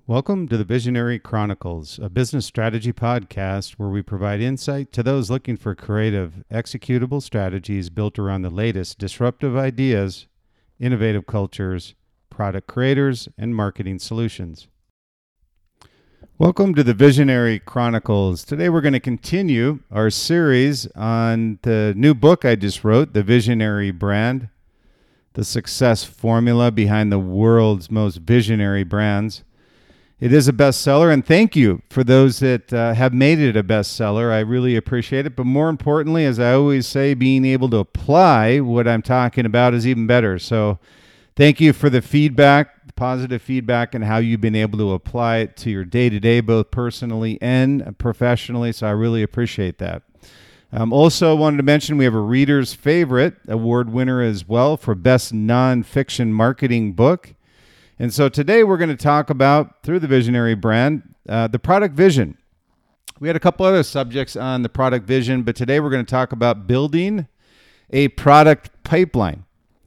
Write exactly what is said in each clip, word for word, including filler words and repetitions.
Welcome to the Visionary Chronicles, a business strategy podcast where we provide insight to those looking for creative, executable strategies built around the latest disruptive ideas, innovative cultures, product creators, and marketing solutions. Welcome to the Visionary Chronicles. Today we're going to continue our series on the new book I just wrote, The Visionary Brand, the success formula behind the world's most visionary brands. It is a bestseller, and thank you for those that uh, have made it a bestseller. I really appreciate it. But more importantly, as I always say, being able to apply what I'm talking about is even better. So thank you for the feedback, positive feedback, and how you've been able to apply it to your day-to-day, both personally and professionally. So I really appreciate that. Um, also wanted to mention we have a Reader's Favorite award winner as well for Best Nonfiction Marketing Book. And so today we're going to talk about, through the Visionary Brand, uh, the product vision. We had a couple other subjects on the product vision, but today we're going to talk about building a product pipeline.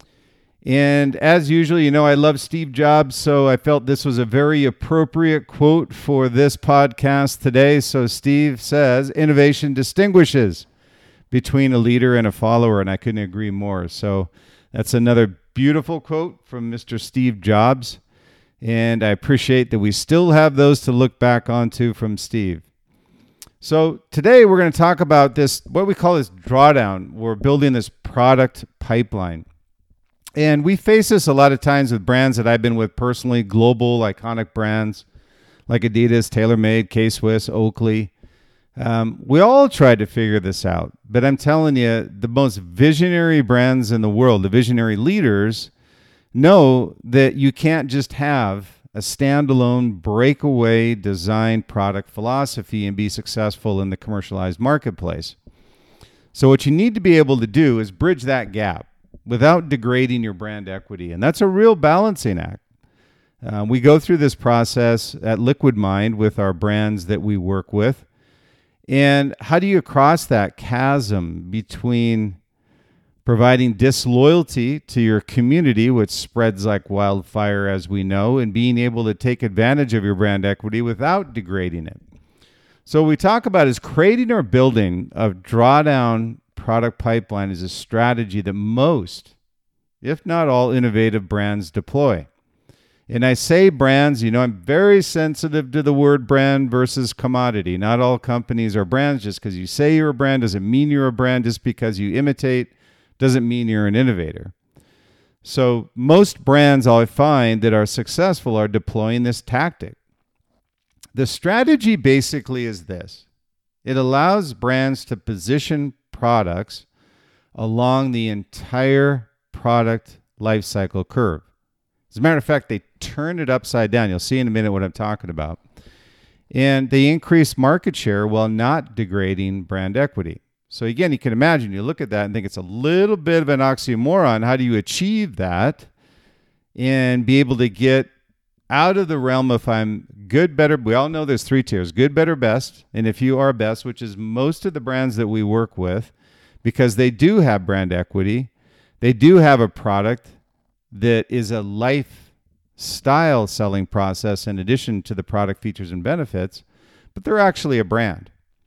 And as usual, you know, I love Steve Jobs, so I felt this was a very appropriate quote for this podcast today. So Steve says, innovation distinguishes between a leader and a follower, and I couldn't agree more. So that's another beautiful quote from Mister Steve Jobs. And I appreciate that we still have those to look back onto from Steve. So today we're going to talk about this, what we call this drawdown. We're building this product pipeline. And we face this a lot of times with brands that I've been with personally, global, iconic brands like Adidas, TaylorMade, K-Swiss, Oakley. Um, we all tried to figure this out. But I'm telling you, the most visionary brands in the world, the visionary leaders, know that you can't just have a standalone breakaway design product philosophy and be successful in the commercialized marketplace. So what you need to be able to do is bridge that gap without degrading your brand equity. And that's a real balancing act. Uh, we go through this process at Liquid Mind with our brands that we work with. And how do you cross that chasm between providing disloyalty to your community, which spreads like wildfire, as we know, and being able to take advantage of your brand equity without degrading it? So what we talk about is creating or building a drawdown product pipeline is a strategy that most, if not all, innovative brands deploy. And I say brands, you know, I'm very sensitive to the word brand versus commodity. Not all companies are brands. Just because you say you're a brand doesn't mean you're a brand. Just because you imitate doesn't mean you're an innovator. So most brands I find that are successful are deploying this tactic. The strategy basically is this. It allows brands to position products along the entire product lifecycle curve. As a matter of fact, they turn it upside down. You'll see in a minute what I'm talking about. And they increase market share while not degrading brand equity. So again, you can imagine, you look at that and think it's a little bit of an oxymoron. How do you achieve that and be able to get out of the realm of I'm good, better? We all know there's three tiers, good, better, best. And if you are best, which is most of the brands that we work with, because they do have brand equity, they do have a product that is a lifestyle selling process in addition to the product features and benefits, but they're actually a brand.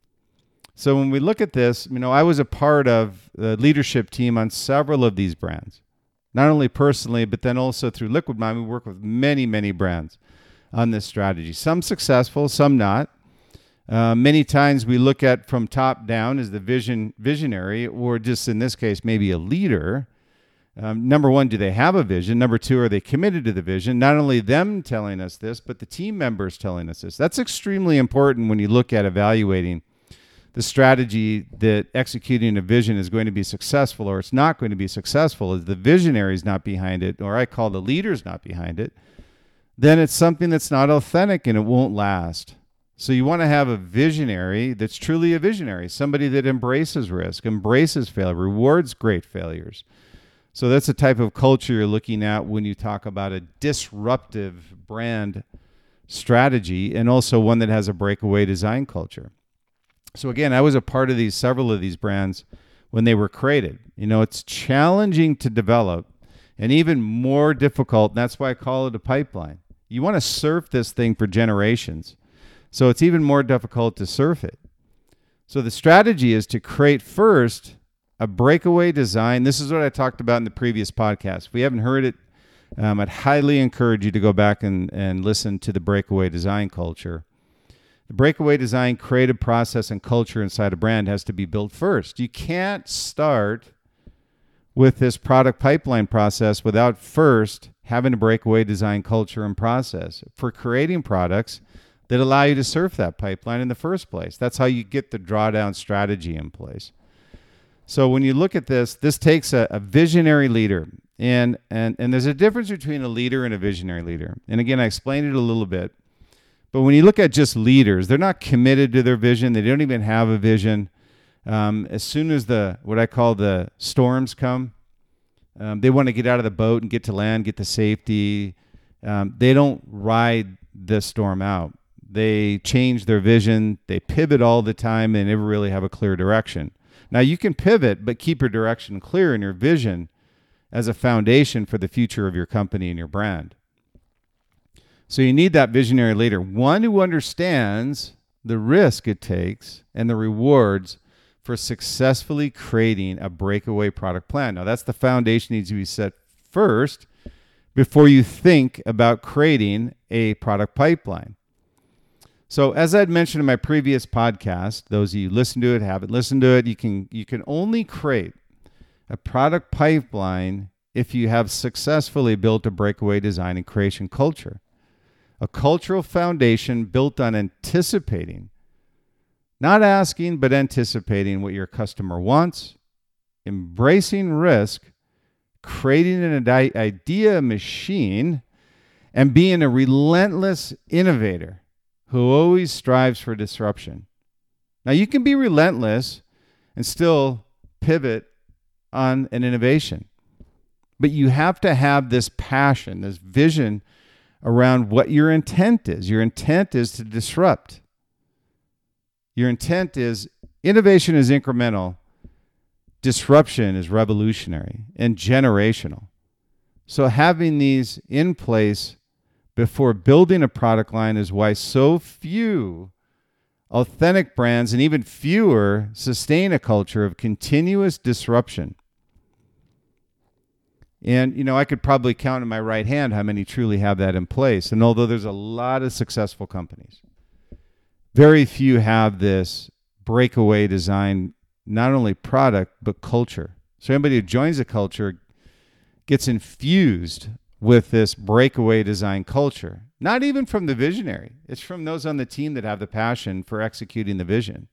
So when we look at this, you know, I was a part of the leadership team on several of these brands, not only personally, but then also through Liquid Mind. We work with many, many brands on this strategy, some successful, some not. Uh, many times we look at from top down as the vision visionary, or just in this case, maybe a leader. Um, number one, do they have a vision? Number two, are they committed to the vision? Not only them telling us this, but the team members telling us this. That's extremely important when you look at evaluating the strategy that executing a vision is going to be successful or it's not going to be successful. Is the visionary is not behind it, or I call the leaders not behind it, then it's something that's not authentic and it won't last. So you want to have a visionary that's truly a visionary, somebody that embraces risk, embraces failure, rewards great failures. So that's the type of culture you're looking at when you talk about a disruptive brand strategy, and also one that has a breakaway design culture. So again, I was a part of these, several of these brands when they were created. You know, it's challenging to develop and even more difficult. And that's why I call it a pipeline. You want to surf this thing for generations. So it's even more difficult to surf it. So the strategy is to create first a breakaway design. This is what I talked about in the previous podcast. If we haven't heard it, um, I'd highly encourage you to go back and, and listen to the breakaway design culture. The breakaway design, creative process, and culture inside a brand has to be built first. You can't start with this product pipeline process without first having a breakaway design culture and process for creating products that allow you to surf that pipeline in the first place. That's how you get the drawdown strategy in place. So when you look at this, this takes a, a visionary leader. And, and, and there's a difference between a leader and a visionary leader. And again, I explained it a little bit. But when you look at just leaders, they're not committed to their vision. They don't even have a vision. Um, as soon as the what I call the storms come, um, they want to get out of the boat and get to land, get to safety. Um, they don't ride the storm out. They change their vision. They pivot all the time. They never really have a clear direction. Now, you can pivot, but keep your direction clear and your vision as a foundation for the future of your company and your brand. So you need that visionary leader, one who understands the risk it takes and the rewards for successfully creating a breakaway product plan. Now, that's the foundation that needs to be set first before you think about creating a product pipeline. So as I'd mentioned in my previous podcast, those of you who listen to it, haven't listened to it, you can you can only create a product pipeline if you have successfully built a breakaway design and creation culture. A cultural foundation built on anticipating, not asking, but anticipating what your customer wants, embracing risk, creating an idea machine, and being a relentless innovator who always strives for disruption. Now, you can be relentless and still pivot on an innovation, but you have to have this passion, this vision around what your intent is. Your intent is to disrupt. Your intent is innovation is incremental, disruption is revolutionary and generational. So having these in place before building a product line is why so few authentic brands and even fewer sustain a culture of continuous disruption. And, you know, I could probably count in my right hand how many truly have that in place. And although there's a lot of successful companies, very few have this breakaway design, not only product, but culture. So anybody who joins a culture gets infused with this breakaway design culture. Not even from the visionary. It's from those on the team that have the passion for executing the vision.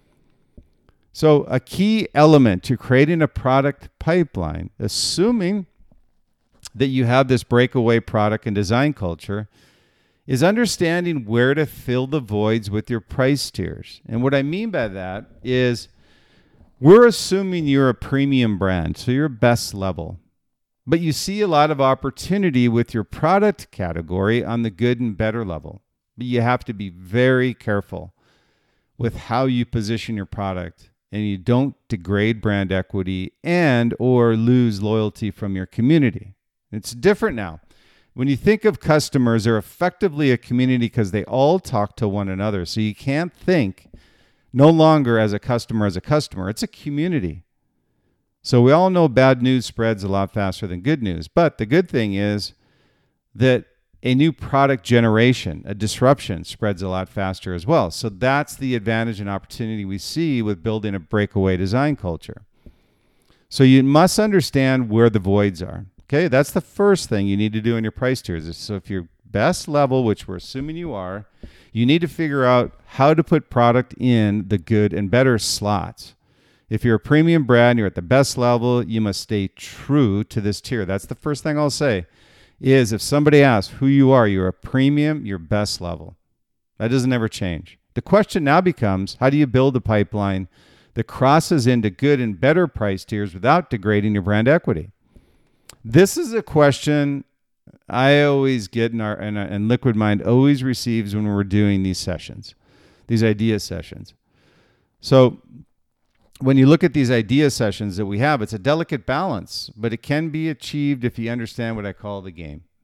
So a key element to creating a product pipeline, assuming that you have this breakaway product and design culture, is understanding where to fill the voids with your price tiers. And what I mean by that is we're assuming you're a premium brand, so you're best level. But you see a lot of opportunity with your product category on the good and better level. But you have to be very careful with how you position your product, and you don't degrade brand equity and or lose loyalty from your community. It's different now. When you think of customers, they're effectively a community because they all talk to one another. So you can't think no longer as a customer as a customer. It's a community. So we all know bad news spreads a lot faster than good news. But the good thing is that a new product generation, a disruption, spreads a lot faster as well. So that's the advantage and opportunity we see with building a breakaway design culture. So you must understand where the voids are. Okay, that's the first thing you need to do in your price tiers. So if you're best level, which we're assuming you are, you need to figure out how to put product in the good and better slots. If you're a premium brand, you're at the best level, you must stay true to this tier. That's the first thing I'll say is if somebody asks who you are, you're a premium, you're best level. That doesn't ever change. The question now becomes, how do you build a pipeline that crosses into good and better price tiers without degrading your brand equity? This is a question I always get in our, and, and Liquid Mind always receives when we're doing these sessions, these idea sessions. So when you look at these idea sessions that we have, it's a delicate balance, but it can be achieved if you understand what I call the game.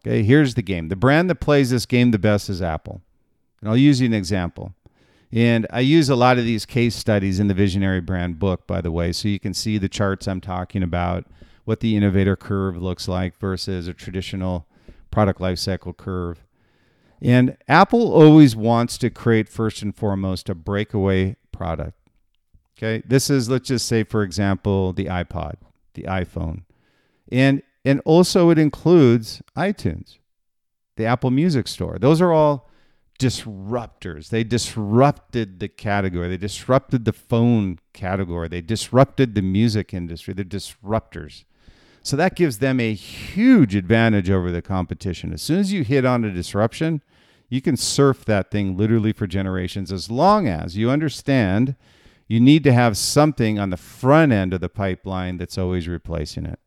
Okay, here's the game. The brand that plays this game the best is Apple. And I'll use you an example. And I use a lot of these case studies in the Visionary Brand book, by the way, so you can see the charts I'm talking about, what the innovator curve looks like versus a traditional product lifecycle curve. And Apple always wants to create, first and foremost, a breakaway product. Okay, this is, let's just say, for example, the iPod, the iPhone. And, and also it includes iTunes, the Apple Music Store. Those are all disruptors. They disrupted the category. They disrupted the phone category. They disrupted the music industry. They're disruptors. So that gives them a huge advantage over the competition. As soon as you hit on a disruption, you can surf that thing literally for generations, as long as you understand you need to have something on the front end of the pipeline that's always replacing it.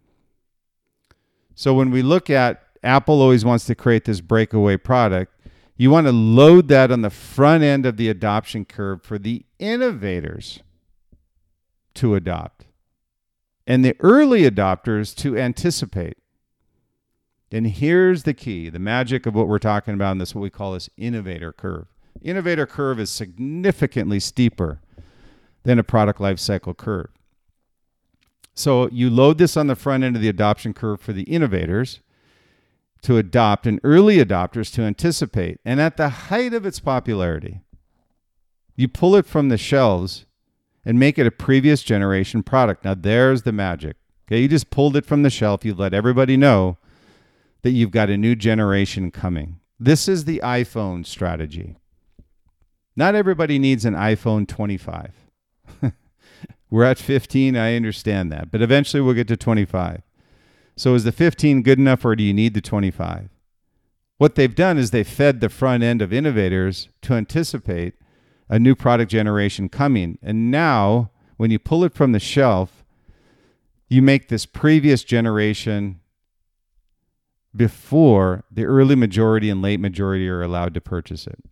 So when we look at Apple always wants to create this breakaway product, you want to load that on the front end of the adoption curve for the innovators to adopt and the early adopters to anticipate. And here's the key, the magic of what we're talking about in this, what we call this innovator curve. Innovator curve is significantly steeper than a product lifecycle curve. So you load this on the front end of the adoption curve for the innovators to adopt and early adopters to anticipate. And at the height of its popularity, you pull it from the shelves and make it a previous generation product. Now there's the magic. Okay, you just pulled it from the shelf. You let everybody know that you've got a new generation coming. This is the iPhone strategy. Not everybody needs an iPhone twenty-five. We're at fifteen, I understand that. But eventually we'll get to twenty-five. So is the fifteen good enough, or do you need the twenty-five? What they've done is they fed the front end of innovators to anticipate a new product generation coming. And now, when you pull it from the shelf, you make this previous generation before the early majority and late majority are allowed to purchase it.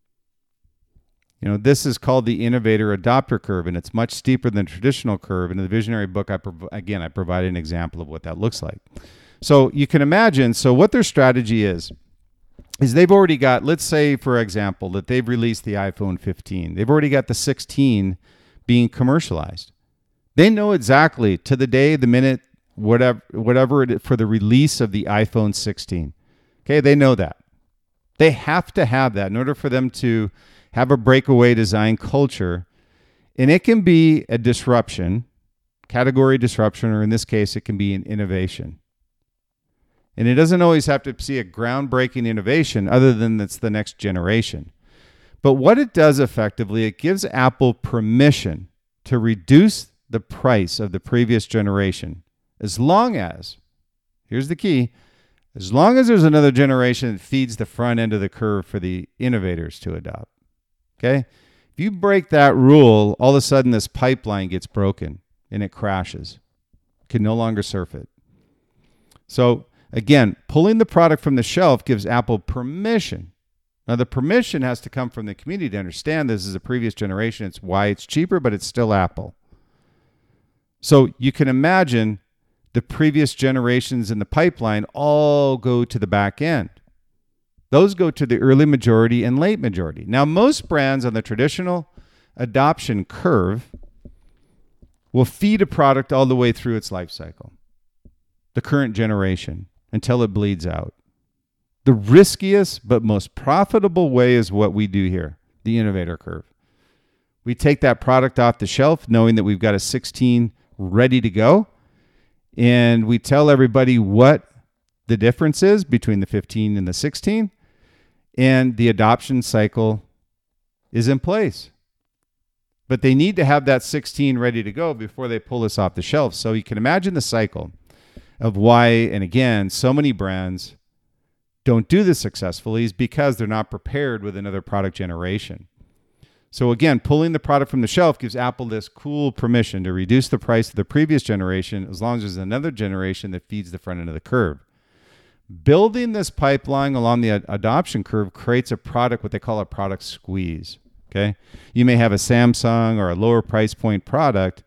You know, this is called the innovator adopter curve, and it's much steeper than the traditional curve. And in the Visionary book, I prov- again, I provided an example of what that looks like. So you can imagine, so what their strategy is, is they've already got, let's say, for example, that they've released the iPhone fifteen. They've already got the sixteen being commercialized. They know exactly to the day, the minute, whatever, whatever it is for the release of the iPhone sixteen. Okay, they know that. They have to have that in order for them to have a breakaway design culture. And it can be a disruption, category disruption, or in this case, it can be an innovation. And it doesn't always have to see a groundbreaking innovation other than it's the next generation. But what it does effectively, it gives Apple permission to reduce the price of the previous generation, as long as, here's the key, as long as there's another generation that feeds the front end of the curve for the innovators to adopt. Okay? If you break that rule, all of a sudden this pipeline gets broken and it crashes. You can no longer surf it. So again, pulling the product from the shelf gives Apple permission. Now the permission has to come from the community to understand this is a previous generation. It's why it's cheaper, but it's still Apple. So you can imagine the previous generations in the pipeline all go to the back end. Those go to the early majority and late majority. Now, most brands on the traditional adoption curve will feed a product all the way through its life cycle, the current generation, until it bleeds out. The riskiest but most profitable way is what we do here, the innovator curve. We take that product off the shelf knowing that we've got a sixteen ready to go, and we tell everybody what the difference is between the fifteen and the sixteen. And the adoption cycle is in place. But they need to have that sixteen ready to go before they pull this off the shelf. So you can imagine the cycle of why, and again, so many brands don't do this successfully is because they're not prepared with another product generation. So again, pulling the product from the shelf gives Apple this cool permission to reduce the price of the previous generation as long as there's another generation that feeds the front end of the curve. Building this pipeline along the ad- adoption curve creates a product, what they call a product squeeze. Okay, you may have a Samsung or a lower price point product,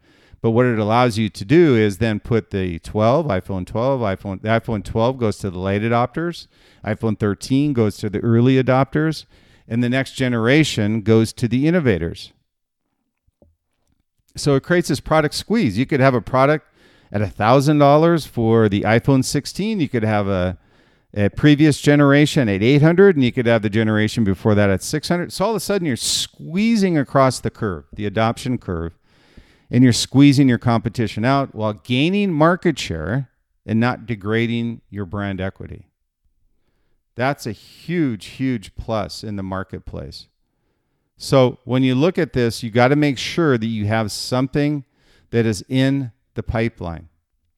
But what it allows you to do is then put the twelve, iPhone twelve, iPhone, the iPhone twelve goes to the late adopters, iPhone thirteen goes to the early adopters, and the next generation goes to the innovators. So it creates this product squeeze. You could have a product at one thousand dollars for the iPhone sixteen. You could have a, a previous generation at eight hundred dollars, and you could have the generation before that at six hundred dollars. So all of a sudden, you're squeezing across the curve, the adoption curve, and you're squeezing your competition out while gaining market share and not degrading your brand equity. That's a huge, huge plus in the marketplace. So when you look at this, you got to make sure that you have something that is in the pipeline.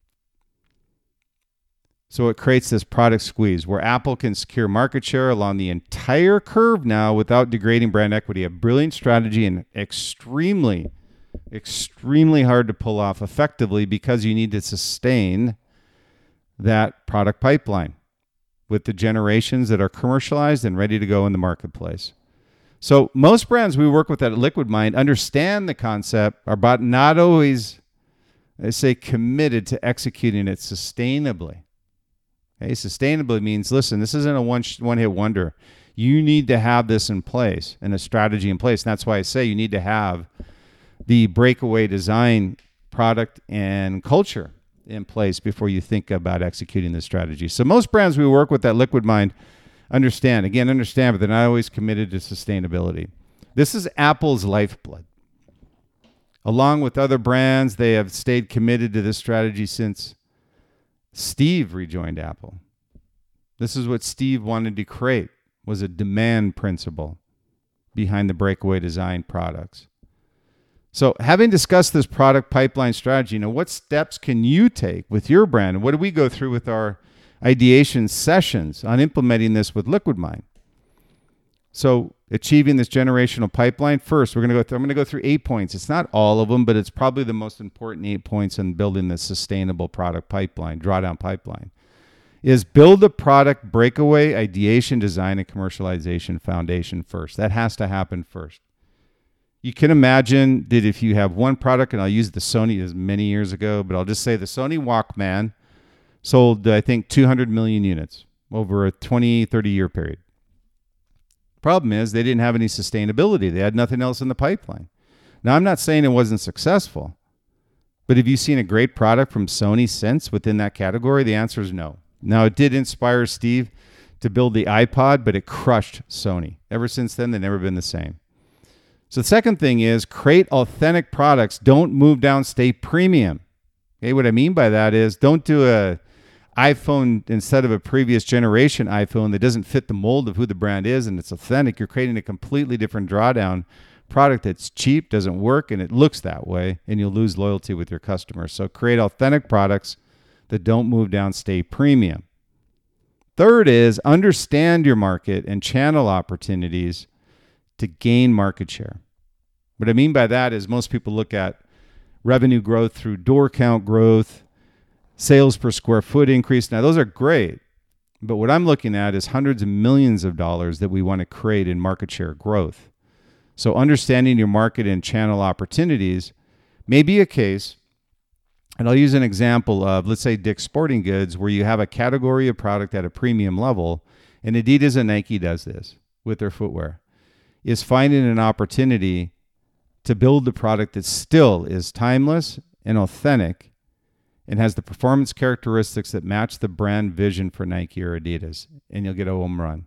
So it creates this product squeeze where Apple can secure market share along the entire curve now without degrading brand equity. A brilliant strategy and extremely, extremely hard to pull off effectively because you need to sustain that product pipeline with the generations that are commercialized and ready to go in the marketplace. So most brands we work with at Liquid Mind understand the concept, are but not always, I say, committed to executing it sustainably. Okay, sustainably means, listen, this isn't a one, one-hit wonder. You need to have this in place and a strategy in place. And that's why I say you need to have the breakaway design product and culture in place before you think about executing this strategy. So most brands we work with at Liquid Mind understand, again, understand, but they're not always committed to sustainability. This is Apple's lifeblood. Along with other brands, they have stayed committed to this strategy since Steve rejoined Apple. This is what Steve wanted to create, was a demand principle behind the breakaway design products. So having discussed this product pipeline strategy, you know, what steps can you take with your brand? And what do we go through with our ideation sessions on implementing this with Liquid Mind? So achieving this generational pipeline, first, we're going to go through, I'm going to go through eight points. It's not all of them, but it's probably the most important eight points in building this sustainable product pipeline, drawdown pipeline, is build a product breakaway ideation, design, and commercialization foundation first. That has to happen first. You can imagine that if you have one product, and I'll use the Sony as many years ago, but I'll just say the Sony Walkman sold, I think, two hundred million units over a twenty, thirty year period. Problem is they didn't have any sustainability. They had nothing else in the pipeline. Now, I'm not saying it wasn't successful, but have you seen a great product from Sony since within that category? The answer is no. Now, it did inspire Steve to build the iPod, but it crushed Sony. Ever since then, they've never been the same. So the second thing is create authentic products. Don't move down, stay premium. Okay, what I mean by that is don't do a iPhone instead of a previous generation iPhone that doesn't fit the mold of who the brand is and it's authentic. You're creating a completely different drawdown product that's cheap, doesn't work, and it looks that way, and you'll lose loyalty with your customers. So create authentic products that don't move down, stay premium. Third is understand your market and channel opportunities to gain market share. What I mean by that is most people look at revenue growth through door count growth, sales per square foot increase. Now, those are great, but what I'm looking at is hundreds of millions of dollars that we want to create in market share growth. So understanding your market and channel opportunities may be a case, and I'll use an example of, let's say, Dick's Sporting Goods, where you have a category of product at a premium level, and Adidas and Nike does this with their footwear, is finding an opportunity to build the product that still is timeless and authentic and has the performance characteristics that match the brand vision for Nike or Adidas, and you'll get a home run.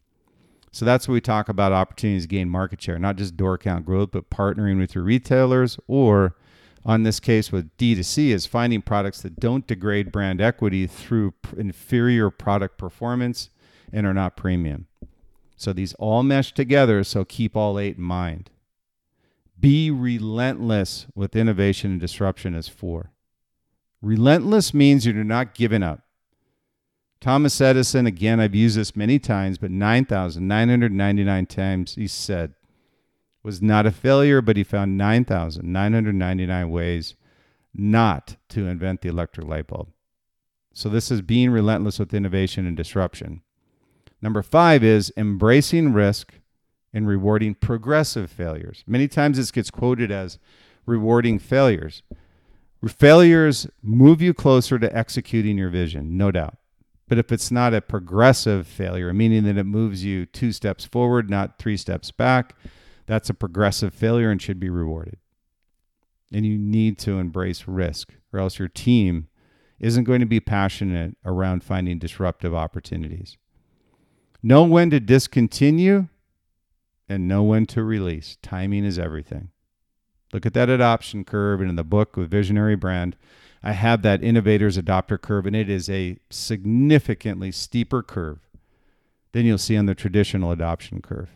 So that's what we talk about, opportunities to gain market share, not just door count growth, but partnering with your retailers, or on this case with D two C is finding products that don't degrade brand equity through inferior product performance and are not premium. So these all mesh together, so keep all eight in mind. Be relentless with innovation and disruption as four. Relentless means you're not giving up. Thomas Edison, again, I've used this many times, but nine thousand nine hundred ninety-nine times he said, was not a failure, but he found nine thousand nine hundred ninety-nine ways not to invent the electric light bulb. So this is being relentless with innovation and disruption. Number five is embracing risk and rewarding progressive failures. Many times this gets quoted as rewarding failures. Failures move you closer to executing your vision, no doubt. But if it's not a progressive failure, meaning that it moves you two steps forward, not three steps back, that's a progressive failure and should be rewarded. And you need to embrace risk, or else your team isn't going to be passionate around finding disruptive opportunities. Know when to discontinue and know when to release. Timing is everything. Look at that adoption curve, and in the book with Visionary Brand, I have that innovators adopter curve, and it is a significantly steeper curve than you'll see on the traditional adoption curve.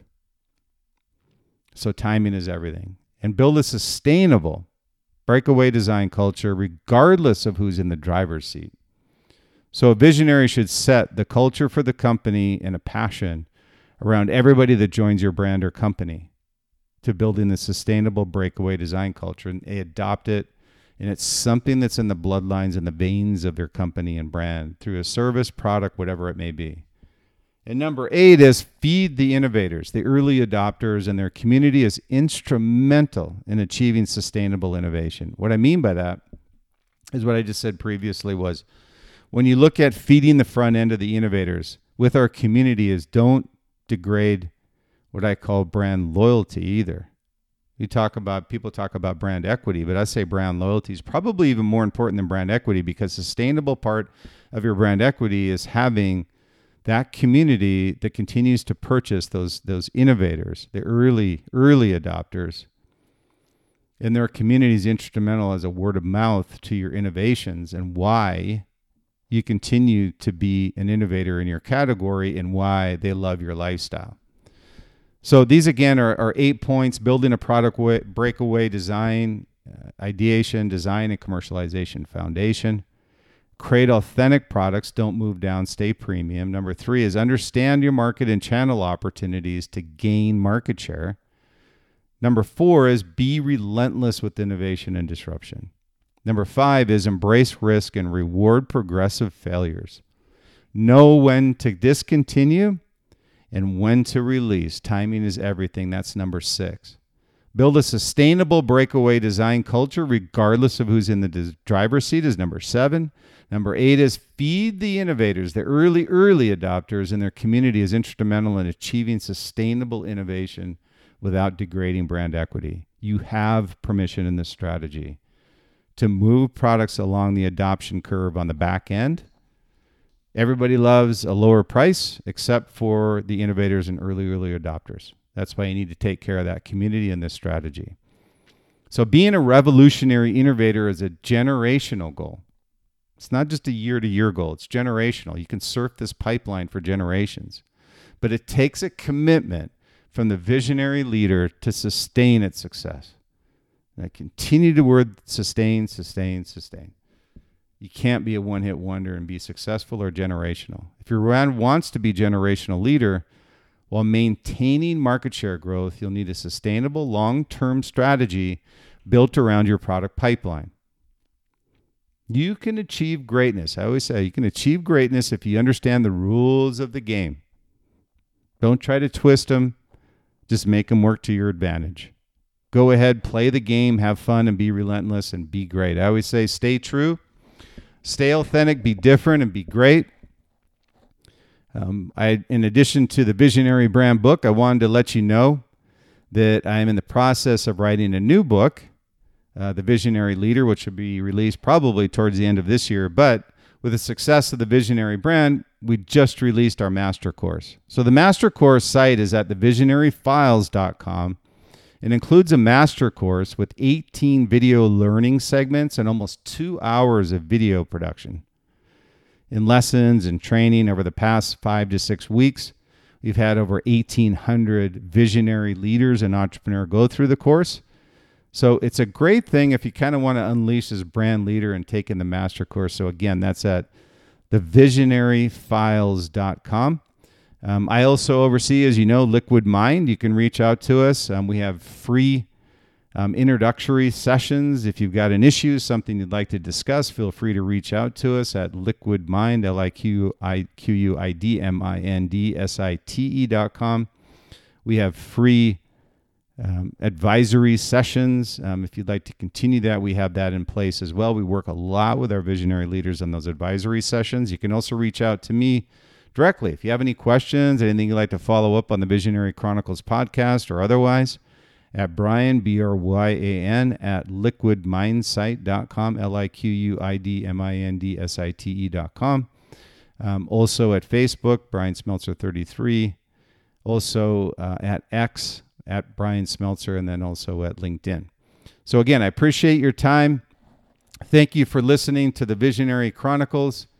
So timing is everything. And build a sustainable breakaway design culture regardless of who's in the driver's seat. So a visionary should set the culture for the company and a passion around everybody that joins your brand or company to building the sustainable breakaway design culture, and they adopt it. And it's something that's in the bloodlines and the veins of their company and brand through a service, product, whatever it may be. And number eight is feed the innovators. The early adopters and their community is instrumental in achieving sustainable innovation. What I mean by that is what I just said previously was when you look at feeding the front end of the innovators with our community is don't degrade what I call brand loyalty either. You talk about, people talk about brand equity, but I say brand loyalty is probably even more important than brand equity, because sustainable part of your brand equity is having that community that continues to purchase those those innovators, the early early adopters, and their community is instrumental as a word of mouth to your innovations and why you continue to be an innovator in your category and why they love your lifestyle. So these, again, are, are eight points: building a product way, breakaway design, uh, ideation, design, and commercialization foundation. Create authentic products. Don't move down. Stay premium. Number three is understand your market and channel opportunities to gain market share. Number four is be relentless with innovation and disruption. Number five is embrace risk and reward progressive failures. Know when to discontinue and when to release. Timing is everything. That's number six. Build a sustainable breakaway design culture regardless of who's in the des- driver's seat is number seven. Number eight is feed the innovators. The early, early adopters and their community is instrumental in achieving sustainable innovation without degrading brand equity. You have permission in this strategy to move products along the adoption curve on the back end. Everybody loves a lower price except for the innovators and early, early adopters. That's why you need to take care of that community and this strategy. So being a revolutionary innovator is a generational goal. It's not just a year-to-year goal. It's generational. You can surf this pipeline for generations. But it takes a commitment from the visionary leader to sustain its success. And I continue to word sustain, sustain, sustain. You can't be a one-hit wonder and be successful or generational. If your brand wants to be generational leader while maintaining market share growth, you'll need a sustainable long-term strategy built around your product pipeline. You can achieve greatness. I always say you can achieve greatness if you understand the rules of the game. Don't try to twist them. Just make them work to your advantage. Go ahead, play the game, have fun, and be relentless and be great. I always say stay true, stay authentic, be different, and be great. Um, I, in addition to the Visionary Brand book, I wanted to let you know that I am in the process of writing a new book, uh, The Visionary Leader, which will be released probably towards the end of this year. But with the success of the Visionary Brand, we just released our master course. So the master course site is at the visionary files dot com. It includes a master course with eighteen video learning segments and almost two hours of video production. In lessons and training over the past five to six weeks, we've had over eighteen hundred visionary leaders and entrepreneurs go through the course. So it's a great thing if you kind of want to unleash as brand leader and take in the master course. So again, that's at the visionary files dot com. Um, I also oversee, as you know, Liquid Mind. You can reach out to us. Um, we have free um, introductory sessions. If you've got an issue, something you'd like to discuss, feel free to reach out to us at Liquid Mind, L I Q U I D M I N D S I T E dot com. We have free um, advisory sessions. Um, if you'd like to continue that, we have that in place as well. We work a lot with our visionary leaders on those advisory sessions. You can also reach out to me directly if you have any questions, anything you'd like to follow up on the Visionary Chronicles podcast or otherwise, at Bryan, B R Y A N, at liquid mindsight dot com, L I Q U I D M I N D S I T E dot com. Um, also at Facebook, Bryan Smeltzer thirty-three. Also uh, at X, at Bryan Smeltzer, and then also at LinkedIn. So again, I appreciate your time. Thank you for listening to the Visionary Chronicles.